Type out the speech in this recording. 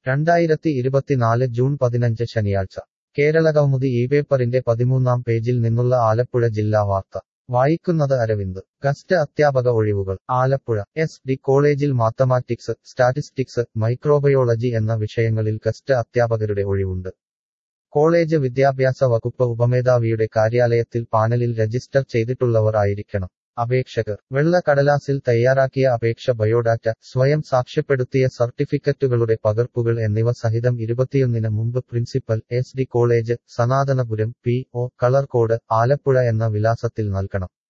2024 June 15 ശനിയാഴ്ച കേരളകൗമുദി ഇപേപ്പറിന്റെ 13-ാം പേജിൽ നിന്നുള്ള ആലപ്പുഴ ജില്ലാ വാർത്ത വായിക്കുന്നത് അരവിന്ദ്. ഗസ്റ്റ് അധ്യാപക ഒഴിവുകൾ. ആലപ്പുഴ എസ് ഡി കോളേജിൽ മാത്തമാറ്റിക്സ്, സ്റ്റാറ്റിസ്റ്റിക്സ്, മൈക്രോബയോളജി എന്ന വിഷയങ്ങളിൽ ഗസ്റ്റ് അധ്യാപകരുടെ ഒഴിവുണ്ട്. കോളേജ് വിദ്യാഭ്യാസ വകുപ്പ് ഉപമേധാവിയുടെ കാര്യാലയത്തിൽ പാനലിൽ രജിസ്റ്റർ ചെയ്തിട്ടുള്ളവർ ആയിരിക്കണം അപേക്ഷകർ. വെള്ള കടലാസിൽ തയ്യാറാക്കിയ അപേക്ഷ, ബയോഡാറ്റ, സ്വയം സാക്ഷ്യപ്പെടുത്തിയ സർട്ടിഫിക്കറ്റുകളുടെ പകർപ്പുകൾ എന്നിവ സഹിതം 21-ന് മുമ്പ് principal, S D college, Sanathanapuram, PO. Kalarcode, Alappuzha എന്ന വിലാസത്തിൽ നൽകണം.